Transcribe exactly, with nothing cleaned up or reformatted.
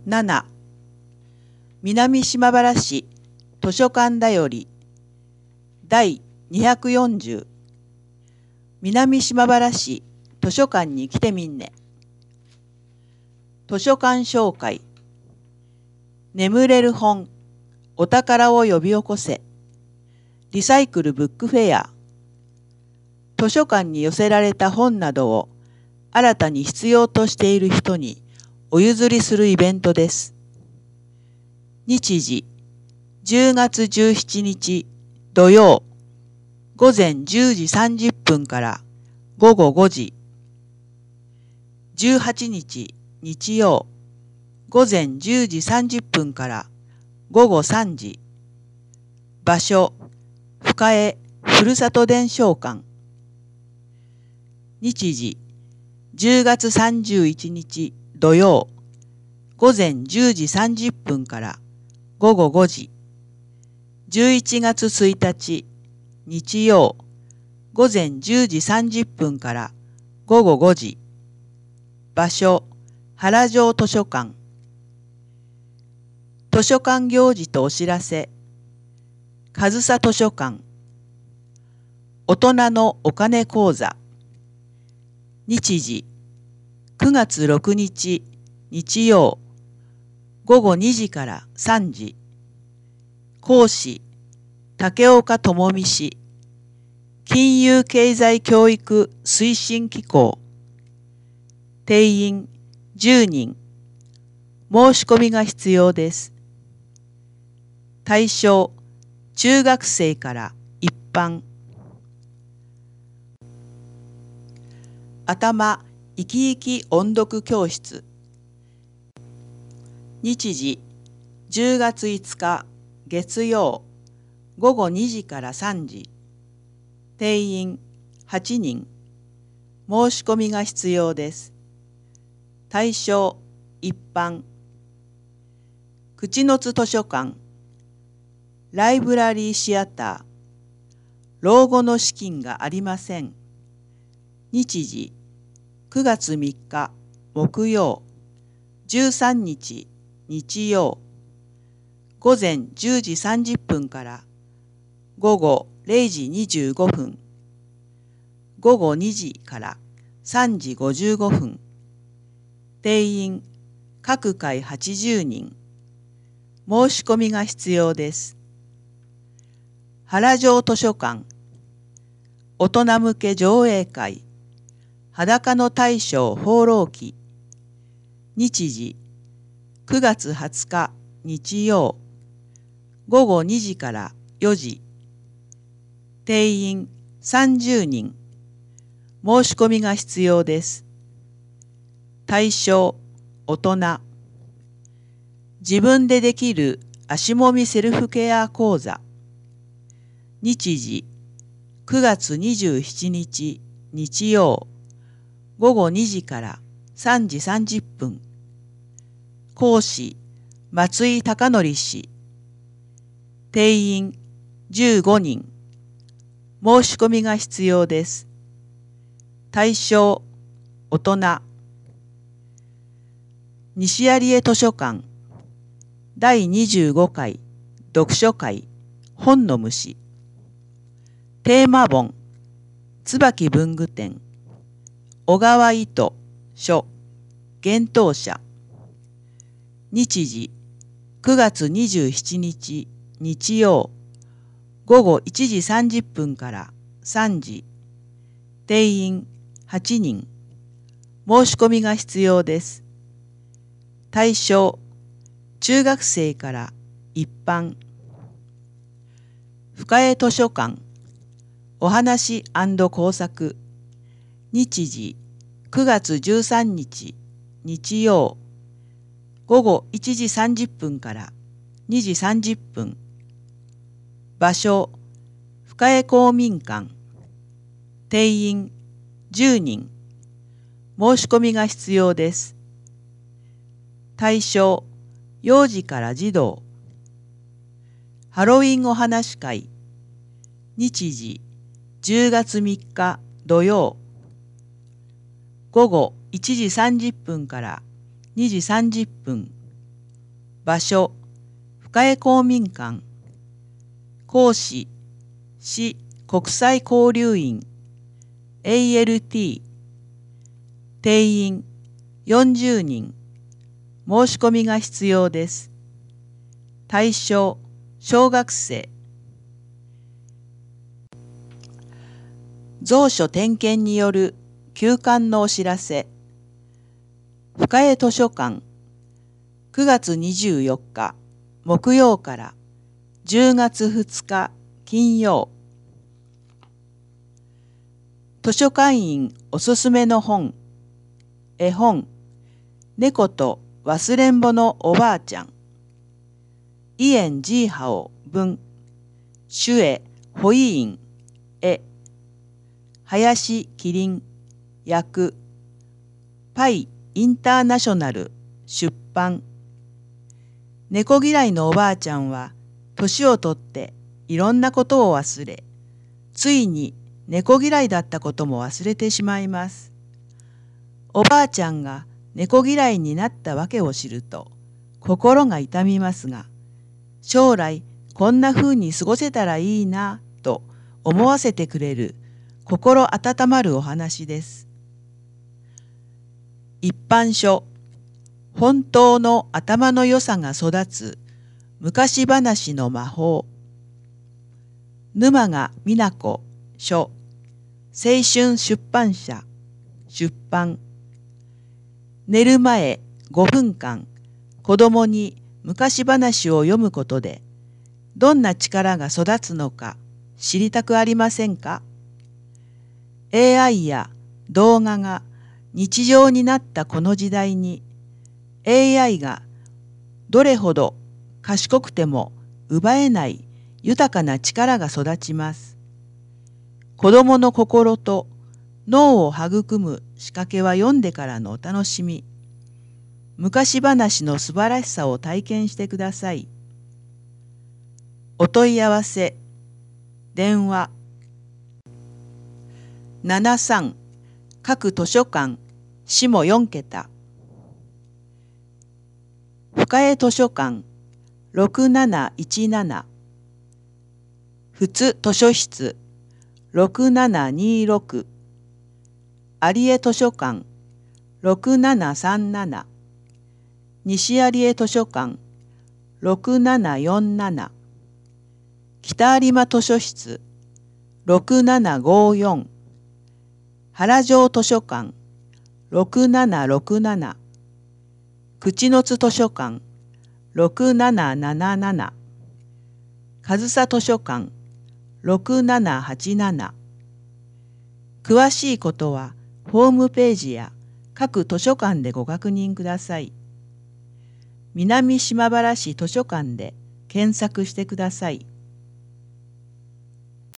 なな、南島原市図書館だよりだいにひゃくよんじゅう、南島原市図書館に来てみんね。図書館紹介。眠れる本、お宝を呼び起こせ。リサイクルブックフェア。図書館に寄せられた本などを新たに必要としている人にお譲りするイベントです。日時じゅうがつじゅうしちにち土曜午前じゅうじさんじゅっぷんからごごごじ、じゅうはちにち日曜午前じゅうじさんじゅっぷんからごごさんじ、場所深江ふるさと伝承館。日時じゅうがつさんじゅういちにち土曜午前じゅうじさんじゅっぷんからごごごじ、じゅういちがつついたち日曜午前じゅうじさんじゅっぷんからごごごじ、場所原城図書館。図書館行事とお知らせ。上総図書館。大人のお金講座。日時くがつろくにち日曜ごごにじからさんじ。講師竹岡智美氏。金融経済教育推進機構。定員じゅうにん。申し込みが必要です。対象中学生から一般。頭生き生き音読教室。日時じゅうがついつか月曜ごごにじからさんじ。定員はちにん。申し込みが必要です。対象一般。口の津図書館。ライブラリーシアター。老後の資金がありません。日時くがつみっか木曜じゅうさんにち日曜午前じゅうじさんじゅっぷんからごごれいじにじゅうごふん、ごごにじからさんじごじゅうごふん。定員各回はちじゅうにん。申し込みが必要です。原城図書館。大人向け上映会。裸の大将放浪記。日時くがつはつか日曜ごごにじからよじ。定員さんじゅうにん。申し込みが必要です。対象大人。自分でできる足もみセルフケア講座。日時くがつにじゅうしちにち日曜ごごにじからさんじさんじゅっぷん。講師松井孝則氏。定員じゅうごにん。申し込みが必要です。対象大人。西有江図書館。だいにじゅうごかい読書会本の虫。テーマ本椿文具店。小川糸書幻冬舎。日時くがつにじゅうしちにち日曜ごごいちじさんじゅっぷんからさんじ。定員はちにん。申し込みが必要です。対象中学生から一般。深江図書館。お話&工作。日時くがつじゅうさんにち日曜ごごいちじさんじゅっぷんからにじさんじゅっぷん。場所深江公民館。定員じゅうにん。申し込みが必要です。対象幼児から児童。ハロウィンお話会。日時じゅうがつみっか土曜ごごいちじさんじゅっぷんからにじさんじゅっぷん。 場所、深江公民館。講師、市国際交流員 エーエルティー。定員よんじゅうにん。申し込みが必要です。対象、小学生。蔵書点検による休館のお知らせ。深江図書館、くがつにじゅうよっか木曜からじゅうがつふつか金曜。図書館員おすすめの本。絵本、猫と忘れんぼのおばあちゃん。イエン・ジーハオ文、シュエ・ホイーン絵、林キリン訳、パイ・インターナショナル出版。猫嫌いのおばあちゃんは年をとっていろんなことを忘れ、ついに猫嫌いだったことも忘れてしまいます。おばあちゃんが猫嫌いになったわけを知ると心が痛みますが、将来こんな風に過ごせたらいいなと思わせてくれる心温まるお話です。一般書、本当の頭の良さが育つ昔話の魔法。沼賀美奈子書、青春出版社出版。寝る前ごふんかん、子供に昔話を読むことでどんな力が育つのか知りたくありませんか？ エーアイ や動画が日常になったこの時代に エーアイ がどれほど賢くても奪えない豊かな力が育ちます。子供の心と脳を育む仕掛けは読んでからのお楽しみ。昔話の素晴らしさを体験してください。お問い合わせ、電話ななさん、各図書館、下よんけた。深江図書館、ろくなないちなな。普通図書室、ろくななにろく。有江図書館、ろくななさんなな。西有江図書館、ろくななよんなな。北有馬図書室、ろくななごよん。原城図書館、ろくななろくなな。口の津図書館、ろくなななななな。上総図書館、ろくななはちなな。詳しいことはホームページや各図書館でご確認ください。南島原市図書館で検索してください。